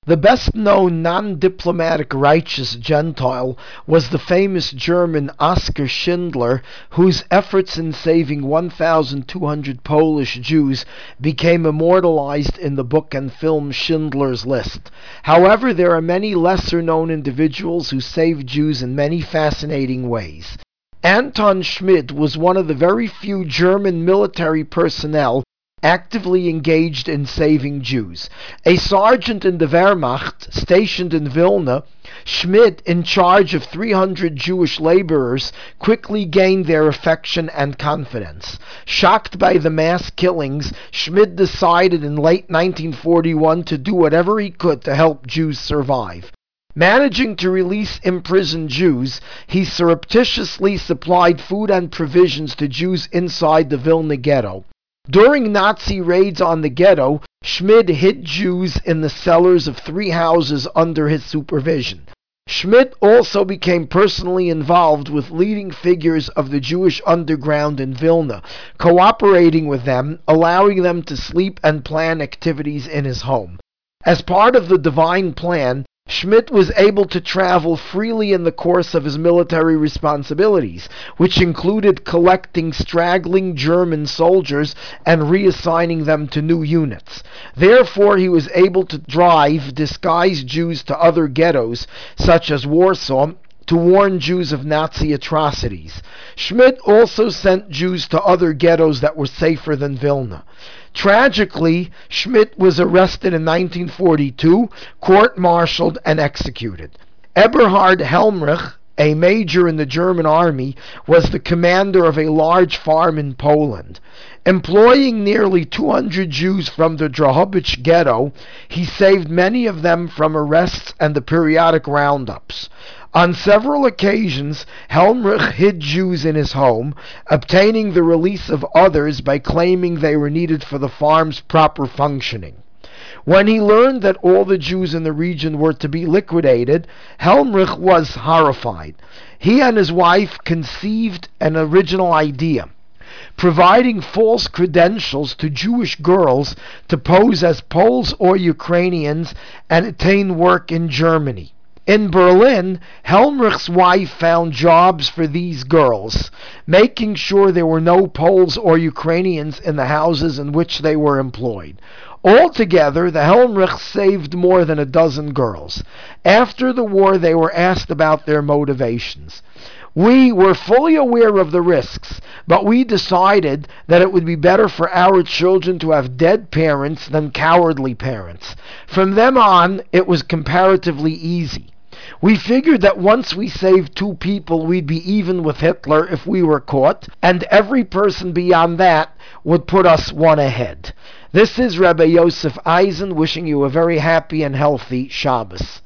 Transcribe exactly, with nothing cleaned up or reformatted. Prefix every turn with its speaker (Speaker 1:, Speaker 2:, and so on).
Speaker 1: The best-known non-diplomatic righteous Gentile was the famous German Oskar Schindler, whose efforts in saving one thousand two hundred Polish Jews became immortalized in the book and film Schindler's List. However, there are many lesser-known individuals who saved Jews in many fascinating ways. Anton Schmid was one of the very few German military personnel actively engaged in saving Jews. A sergeant in the Wehrmacht stationed in Vilna, Schmid, in charge of three hundred Jewish laborers, quickly gained their affection and confidence. Shocked by the mass killings, Schmid decided in late nineteen forty-one to do whatever he could to help Jews survive. Managing to release imprisoned Jews, he surreptitiously supplied food and provisions to Jews inside the Vilna ghetto. During Nazi raids on the ghetto, Schmid hid Jews in the cellars of three houses under his supervision. Schmid also became personally involved with leading figures of the Jewish underground in Vilna, cooperating with them, allowing them to sleep and plan activities in his home. As part of the divine plan, Schmid was able to travel freely in the course of his military responsibilities, which included collecting straggling German soldiers and reassigning them to new units. Therefore, he was able to drive disguised Jews to other ghettos, such as Warsaw, to warn Jews of Nazi atrocities. Schmid also sent Jews to other ghettos that were safer than Vilna. Tragically, Schmid was arrested in nineteen forty-two, court-martialed, and executed. Eberhard Helmrich, a major in the German army, was the commander of a large farm in Poland. Employing nearly two hundred Jews from the Drohobych ghetto, he saved many of them from arrests and the periodic roundups. On several occasions, Helmrich hid Jews in his home, obtaining the release of others by claiming they were needed for the farm's proper functioning. When he learned that all the Jews in the region were to be liquidated, Helmrich was horrified. He and his wife conceived an original idea: providing false credentials to Jewish girls to pose as Poles or Ukrainians and attain work in Germany. In Berlin, Helmrich's wife found jobs for these girls, making sure there were no Poles or Ukrainians in the houses in which they were employed. Altogether, the Helmrichs saved more than a dozen girls. After the war, they were asked about their motivations. We were fully aware of the risks, but we decided that it would be better for our children to have dead parents than cowardly parents. From then on, it was comparatively easy. We figured that once we saved two people, we'd be even with Hitler if we were caught, and every person beyond that would put us one ahead. This is Rabbi Yosef Eisen wishing you a very happy and healthy Shabbos.